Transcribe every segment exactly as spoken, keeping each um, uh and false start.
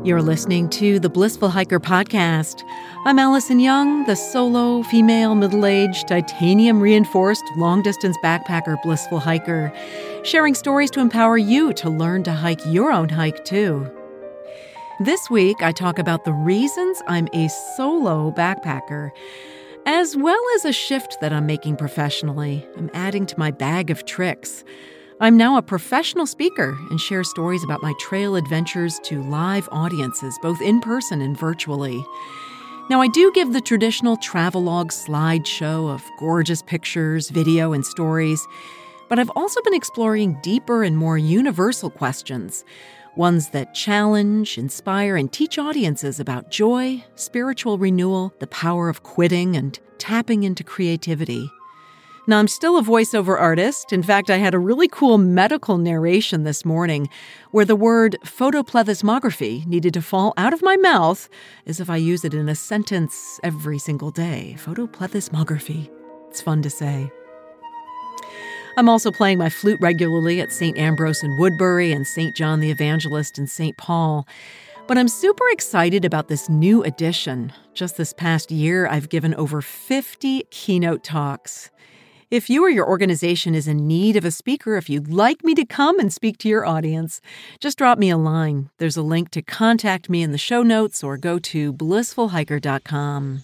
You're listening to the Blissful Hiker podcast. I'm Allison Young, the solo, female, middle-aged, titanium-reinforced, long-distance backpacker Blissful Hiker, sharing stories to empower you to learn to hike your own hike, too. This week, I talk about the reasons I'm a solo backpacker, as well as a shift that I'm making professionally. I'm adding to my bag of tricks. I'm now a professional speaker and share stories about my trail adventures to live audiences, both in person and virtually. Now, I do give the traditional travelogue slideshow of gorgeous pictures, video, and stories, but I've also been exploring deeper and more universal questions, ones that challenge, inspire, and teach audiences about joy, spiritual renewal, the power of quitting, and tapping into creativity. Now, I'm still a voiceover artist. In fact, I had a really cool medical narration this morning where the word photoplethysmography needed to fall out of my mouth as if I use it in a sentence every single day. Photoplethysmography. It's fun to say. I'm also playing my flute regularly at Saint Ambrose in Woodbury and Saint John the Evangelist in Saint Paul. But I'm super excited about this new edition. Just this past year, I've given over fifty keynote talks. If you or your organization is in need of a speaker, if you'd like me to come and speak to your audience, just drop me a line. There's a link to contact me in the show notes or go to blissful hiker dot com.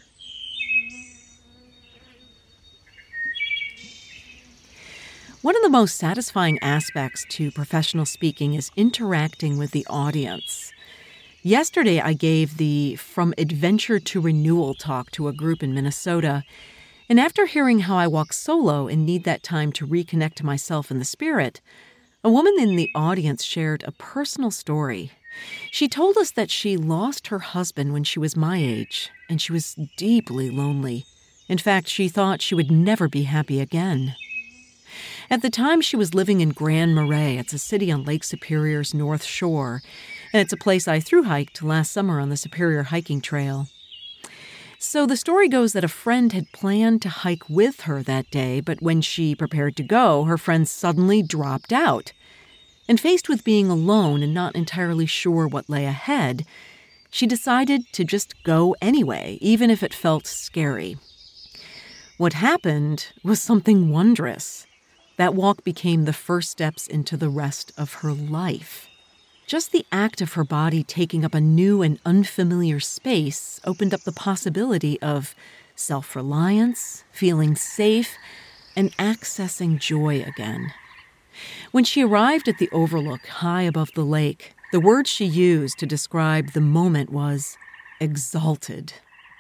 One of the most satisfying aspects to professional speaking is interacting with the audience. Yesterday, I gave the From Adventure to Renewal talk to a group in Minnesota. And after hearing how I walk solo and need that time to reconnect to myself and the spirit, a woman in the audience shared a personal story. She told us that she lost her husband when she was my age, and she was deeply lonely. In fact, she thought she would never be happy again. At the time, she was living in Grand Marais. It's a city on Lake Superior's North Shore, and it's a place I thru-hiked last summer on the Superior Hiking Trail. So the story goes that a friend had planned to hike with her that day, but when she prepared to go, her friend suddenly dropped out. And faced with being alone and not entirely sure what lay ahead, she decided to just go anyway, even if it felt scary. What happened was something wondrous. That walk became the first steps into the rest of her life. Just the act of her body taking up a new and unfamiliar space opened up the possibility of self-reliance, feeling safe, and accessing joy again. When she arrived at the overlook high above the lake, the word she used to describe the moment was exalted.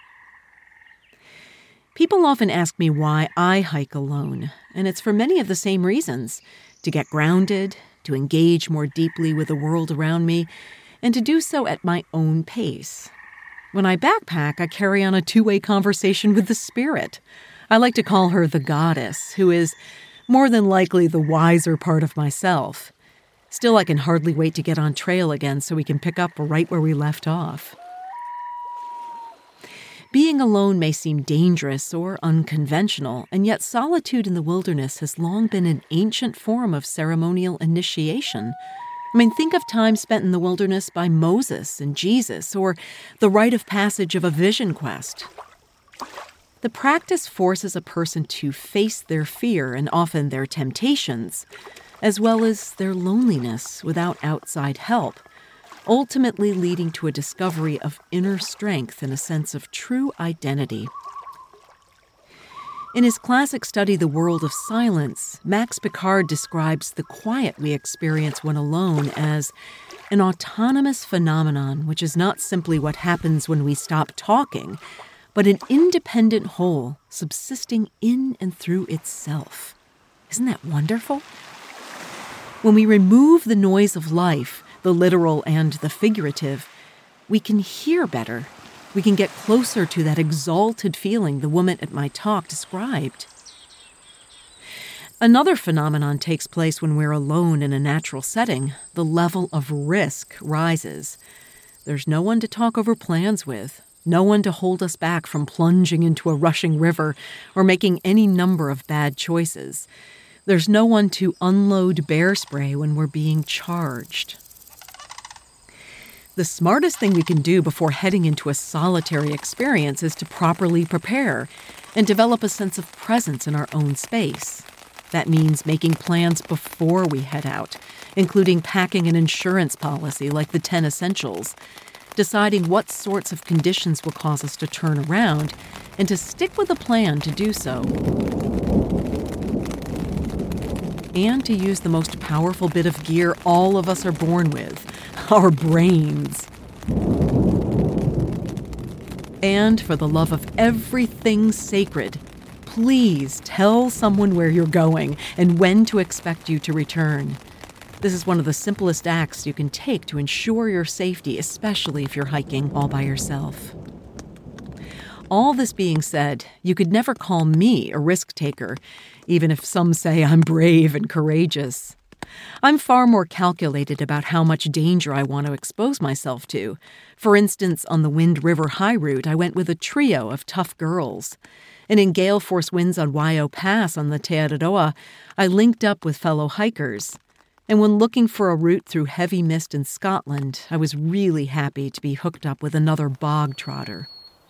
People often ask me why I hike alone, and it's for many of the same reasons: to get grounded, to engage more deeply with the world around me, and to do so at my own pace. When I backpack, I carry on a two-way conversation with the spirit. I like to call her the goddess, who is more than likely the wiser part of myself. Still, I can hardly wait to get on trail again so we can pick up right where we left off. Being alone may seem dangerous or unconventional, and yet solitude in the wilderness has long been an ancient form of ceremonial initiation. I mean, think of time spent in the wilderness by Moses and Jesus, or the rite of passage of a vision quest. The practice forces a person to face their fear and often their temptations, as well as their loneliness without outside help, ultimately leading to a discovery of inner strength and a sense of true identity. In his classic study, The World of Silence, Max Picard describes the quiet we experience when alone as an autonomous phenomenon, which is not simply what happens when we stop talking, but an independent whole subsisting in and through itself. Isn't that wonderful? When we remove the noise of life, the literal and the figurative, we can hear better. We can get closer to that exalted feeling the woman at my talk described. Another phenomenon takes place when we're alone in a natural setting. The level of risk rises. There's no one to talk over plans with, no one to hold us back from plunging into a rushing river or making any number of bad choices. There's no one to unload bear spray when we're being charged. The smartest thing we can do before heading into a solitary experience is to properly prepare and develop a sense of presence in our own space. That means making plans before we head out, including packing an insurance policy like the ten essentials, deciding what sorts of conditions will cause us to turn around, and to stick with a plan to do so. And to use the most powerful bit of gear all of us are born with, our brains. And for the love of everything sacred, please tell someone where you're going and when to expect you to return. This is one of the simplest acts you can take to ensure your safety, especially if you're hiking all by yourself. All this being said, you could never call me a risk taker, even if some say I'm brave and courageous. I'm far more calculated about how much danger I want to expose myself to. For instance, on the Wind River High Route, I went with a trio of tough girls. And in gale force winds on Waio Pass on the Te Araroa, I linked up with fellow hikers. And when looking for a route through heavy mist in Scotland, I was really happy to be hooked up with another bog trotter.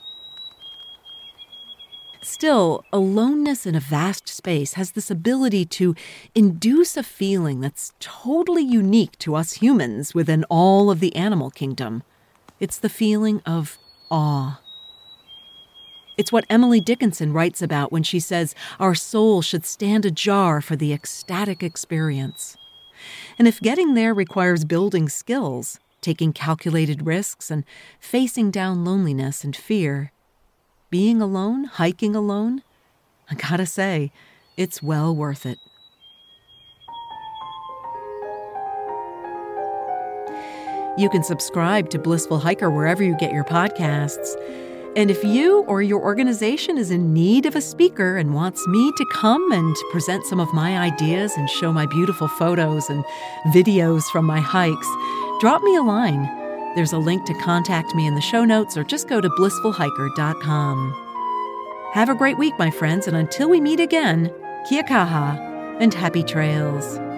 Still, aloneness in a vast space has this ability to induce a feeling that's totally unique to us humans within all of the animal kingdom. It's the feeling of awe. It's what Emily Dickinson writes about when she says our soul should stand ajar for the ecstatic experience. And if getting there requires building skills, taking calculated risks, and facing down loneliness and fear, being alone, hiking alone, I gotta say, it's well worth it. You can subscribe to Blissful Hiker wherever you get your podcasts. And if you or your organization is in need of a speaker and wants me to come and present some of my ideas and show my beautiful photos and videos from my hikes, drop me a line. There's a link to contact me in the show notes, or just go to blissful hiker dot com. Have a great week, my friends, and until we meet again, kia kaha and happy trails.